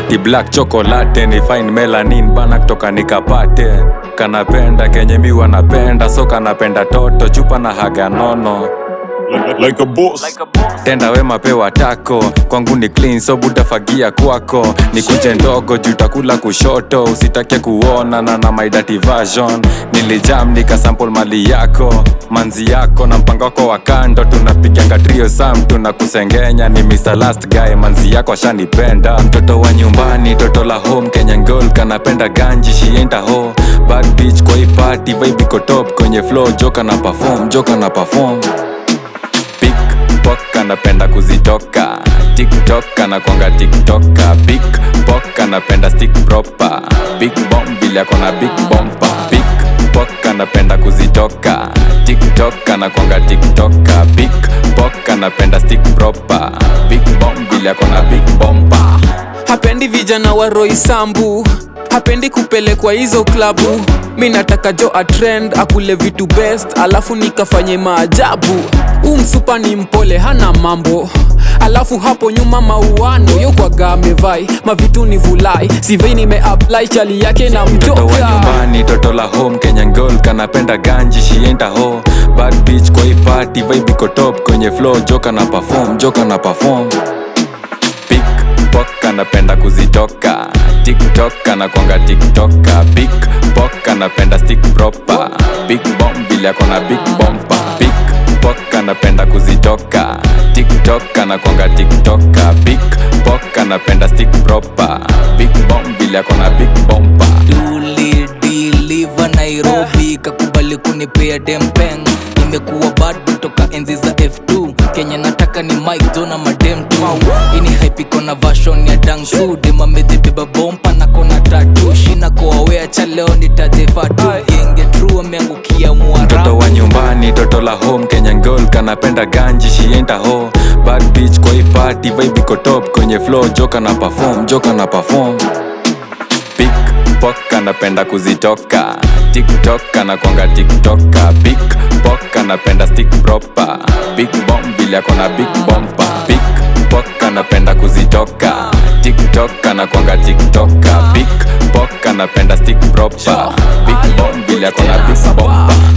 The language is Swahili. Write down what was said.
ati black chocolate ni fine melanin bana kutoka nikapate. Kanapenda kenye mi wanapenda, so kanapenda toto chupa na haga nono like a boss. Tenda wema pewa tako, kwangu ni clean so butafagia kwako. Nikuje ndogo juu takula kushoto, usitake kuona na my dirty version. Nilijam nikasample mali yako, manzi yako na mpango wako wa kando. Tunapiganga trio sam tunakusengenya, ni Mr. Last Guy manzi yako ashanipenda. Mtoto wa nyumbani, toto la home, Kenyan girl kanapenda ganji, she ain't a hoe. Bad bitch kwa hii party, vibe iko top kwenye flow, joka na perform, joka na perform. Pickpock anapenda kuzitoka, TikTok anakuanga TikToka. Pickpock anapenda stick proper, big bomb vile akona big bomba. Pickpock anapenda kuzitoka, TikTok anakuanga TikToka. Pickpock anapenda stick proper, big bomb vile akona big bomba. Hapendi vijana wa Roysambu, hapendi kupelekwa hizo klabu. Mi nataka jo a trend, akule vitu best, alafu nikafanye maajabu. Msupa ni mpole hana mambo, alafu hapo nyuma mauano yo kwa gamevai, mavitu ni vulai, sivei nime-apply chali yake na mtoka. Toto wa nyumbani, toto la home, Kenyan girl kanapenda ganji, she ain't a hoe. Bad bitch kwa hii party, vibe iko top kwenye flow, joka na perform, joka na perform. Pickpock anapenda kuzitoka, TikTok anakuanga TikToka. Pickpock anapenda stick proper, big bomb vile akona big bomba. Pickpock anapenda kuzitoka, TikTok anakuanga TikToka. Pickpock anapenda stick proper, big bomb vile akona big bomba. Deliver Nairobi, kakubali kunipea dempeng. Nimekuwa bad toka enzi za F2, Kenya nataka ni Mike Zona madem tu. Ini hype iko na version ya Dangsu, dema medibeba bompa na kona tattoo. Shina kwa wea cha leo nitajefa tu, genge true ameangukia Mwarabu. Toto wa nyumbani, toto la home, Kenyan girl kanapenda ganji, she ain't a hoe. Bad bitch kwa hii party, vibe iko top kwenye flow, joka na perform, joka na perform. Pickpock anapenda kuzitoka, TikTok anakuanga TikToka. Pickpock anapenda stick proper, big bomb vile akona big bomba. Pickpock anapenda kuzitoka, TikTok anakuanga TikToka. Pickpock anapenda stick proper, big bomb vile akona big bomba.